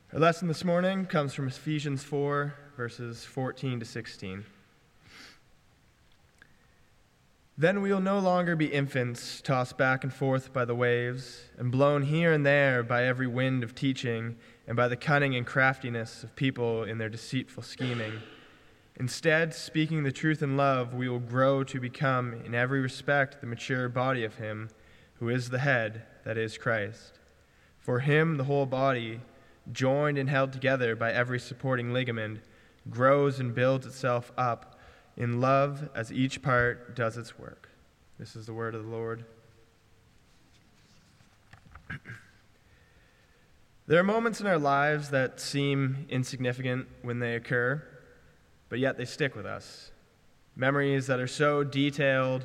Our lesson this morning comes from Ephesians 4, verses 14 to 16. Then we will no longer be infants, tossed back and forth by the waves, and blown here and there by every wind of teaching, and by the cunning and craftiness of people in their deceitful scheming. Instead, speaking the truth in love, we will grow to become, in every respect, the mature body of Him, who is the head, that is Christ. For Him, the whole body, joined and held together by every supporting ligament, grows and builds itself up in love as each part does its work. This is the word of the Lord. There are moments in our lives that seem insignificant when they occur, but yet they stick with us. Memories that are so detailed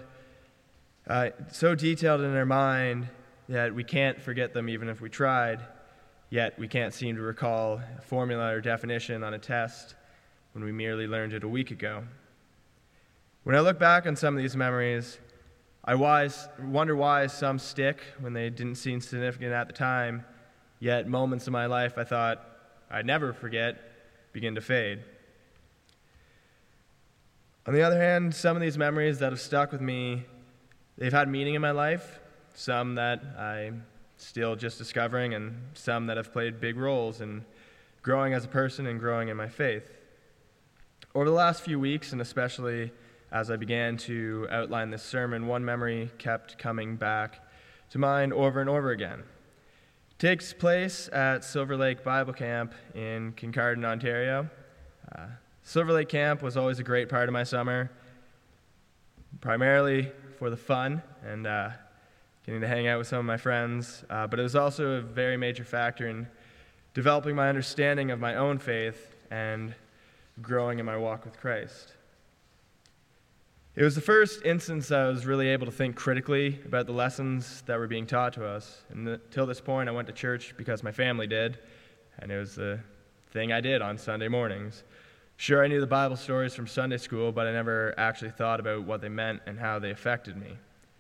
in our mind that we can't forget them even if we tried. Yet we can't seem to recall a formula or definition on a test when we merely learned it a week ago. When I look back on some of these memories, I wonder why some stick when they didn't seem significant at the time, yet moments in my life I thought I'd never forget begin to fade. On the other hand, some of these memories that have stuck with me, they've had meaning in my life, some that I'm still just discovering, and some that have played big roles in growing as a person and growing in my faith. Over the last few weeks, and especially as I began to outline this sermon, one memory kept coming back to mind over and over again. It takes place at Silver Lake Bible Camp in Kincardine, Ontario. Silver Lake Camp was always a great part of my summer, primarily for the fun and getting to hang out with some of my friends, but it was also a very major factor in developing my understanding of my own faith and growing in my walk with Christ. It was the first instance I was really able to think critically about the lessons that were being taught to us. And until this point, I went to church because my family did, and it was the thing I did on Sunday mornings. Sure, I knew the Bible stories from Sunday school, but I never actually thought about what they meant and how they affected me.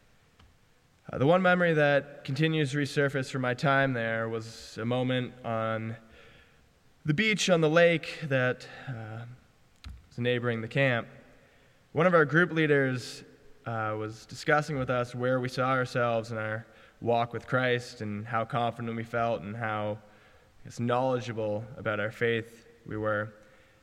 The one memory that continues to resurface from my time there was a moment on the beach on the lake that was neighboring the camp. One of our group leaders was discussing with us where we saw ourselves in our walk with Christ and how confident we felt and how knowledgeable about our faith we were.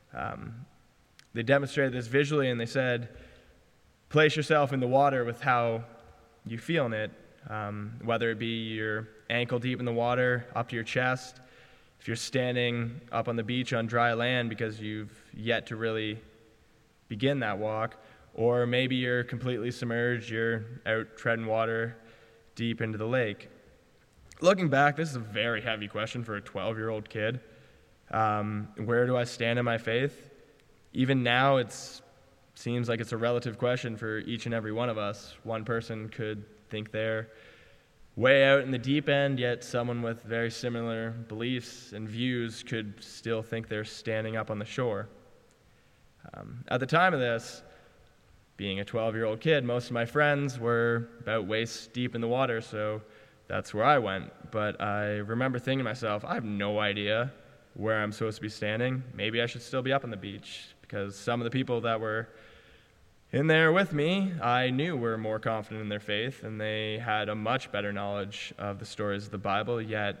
They demonstrated this visually, and they said, place yourself in the water with how you feel in it, whether it be your ankle deep in the water, up to your chest, if you're standing up on the beach on dry land because you've yet to really begin that walk, or maybe you're completely submerged, you're out treading water deep into the lake. Looking back, this is a very heavy question for a 12-year-old kid. Where do I stand in my faith? Even now, it seems like it's a relative question for each and every one of us. One person could think they're way out in the deep end, yet someone with very similar beliefs and views could still think they're standing up on the shore. At the time of this, being a 12-year-old kid, most of my friends were about waist deep in the water, so that's where I went. But I remember thinking to myself, I have no idea where I'm supposed to be standing. Maybe I should still be up on the beach, because some of the people that were in there with me, I knew were more confident in their faith, and they had a much better knowledge of the stories of the Bible, yet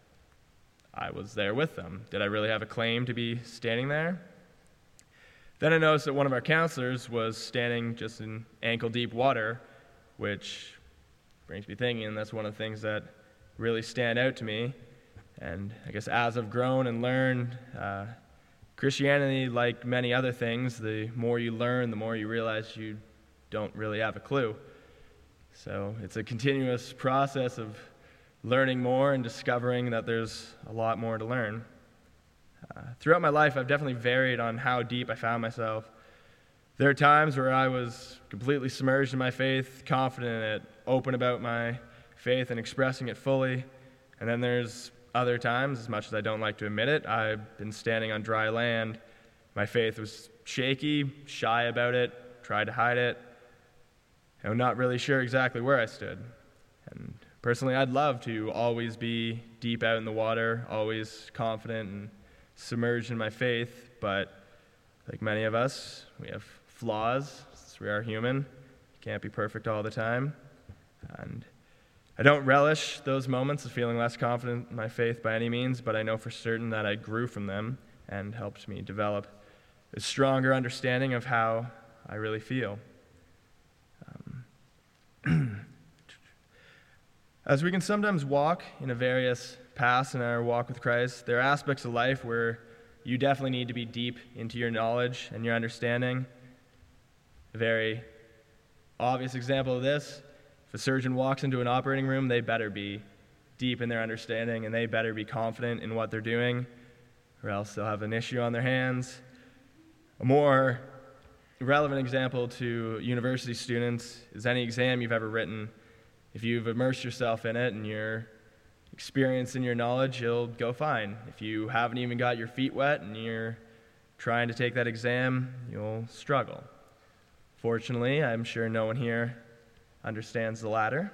I was there with them. Did I really have a claim to be standing there? Then I noticed that one of our counselors was standing just in ankle-deep water, which brings me thinking that's one of the things that really stand out to me. And I guess as I've grown and learned, Christianity, like many other things, the more you learn, the more you realize you don't really have a clue. So it's a continuous process of learning more and discovering that there's a lot more to learn. Throughout my life, I've definitely varied on how deep I found myself. There are times where I was completely submerged in my faith, confident in it, open about my faith and expressing it fully. And then there's other times, as much as I don't like to admit it, I've been standing on dry land. My faith was shaky, shy about it, tried to hide it. I'm not really sure exactly where I stood. And Personally, I'd love to always be deep out in the water, always confident and submerged in my faith, but like many of us, we have flaws, since we are human. Can't be perfect all the time. And I don't relish those moments of feeling less confident in my faith by any means, but I know for certain that I grew from them and helped me develop a stronger understanding of how I really feel. As we can sometimes walk in a various paths in our walk with Christ, there are aspects of life where you definitely need to be deep into your knowledge and your understanding. A very obvious example of this, if a surgeon walks into an operating room, they better be deep in their understanding and they better be confident in what they're doing, or else they'll have an issue on their hands. A more relevant example to university students is any exam you've ever written. If you've immersed yourself in it and you're experienced in your knowledge, you'll go fine. If you haven't even got your feet wet and you're trying to take that exam, you'll struggle. Fortunately, I'm sure no one here understands the latter.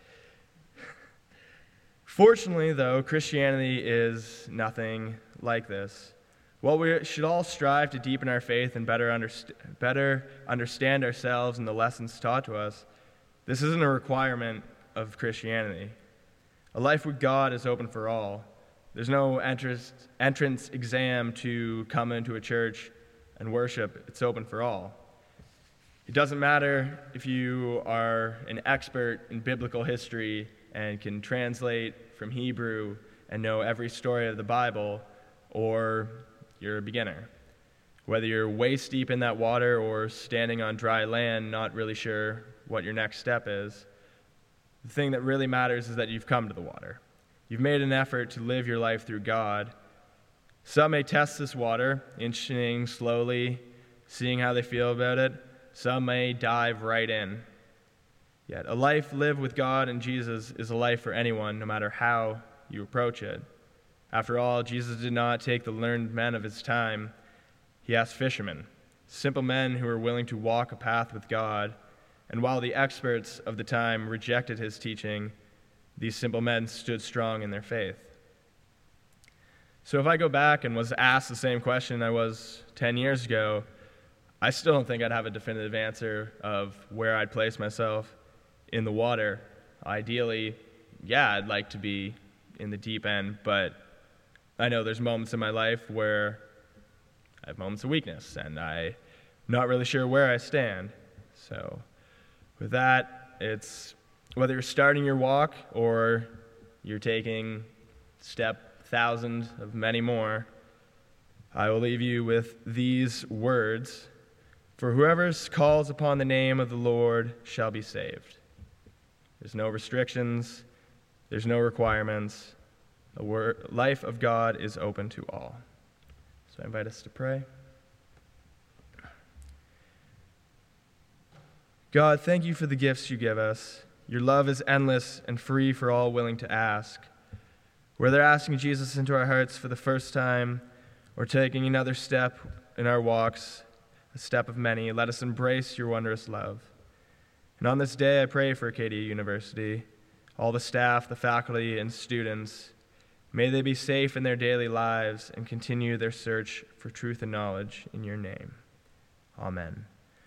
Fortunately, though, Christianity is nothing like this. While we should all strive to deepen our faith and better understand ourselves and the lessons taught to us, this isn't a requirement of Christianity. A life with God is open for all. There's no entrance exam to come into a church and worship. It's open for all. It doesn't matter if you are an expert in biblical history and can translate from Hebrew and know every story of the Bible, or you're a beginner. Whether you're waist deep in that water or standing on dry land, not really sure what your next step is, the thing that really matters is that you've come to the water. You've made an effort to live your life through God. Some may test this water, inching slowly, seeing how they feel about it. Some may dive right in. Yet a life lived with God and Jesus is a life for anyone, no matter how you approach it. After all, Jesus did not take the learned men of his time. He asked fishermen, simple men who were willing to walk a path with God. And while the experts of the time rejected his teaching, these simple men stood strong in their faith. So if I go back and was asked the same question I was 10 years ago, I still don't think I'd have a definitive answer of where I'd place myself in the water. Ideally, yeah, I'd like to be in the deep end, but I know there's moments in my life where I have moments of weakness, and I'm not really sure where I stand. So with that, it's whether you're starting your walk or you're taking step 1,000 of many more, I will leave you with these words: for whoever calls upon the name of the Lord shall be saved. There's no restrictions, there's no requirements. The life of God is open to all. So I invite us to pray. God, thank you for the gifts you give us. Your love is endless and free for all willing to ask. Whether asking Jesus into our hearts for the first time or taking another step in our walks, a step of many, let us embrace your wondrous love. And on this day, I pray for Acadia University, all the staff, the faculty, and students. May they be safe in their daily lives and continue their search for truth and knowledge in your name. Amen.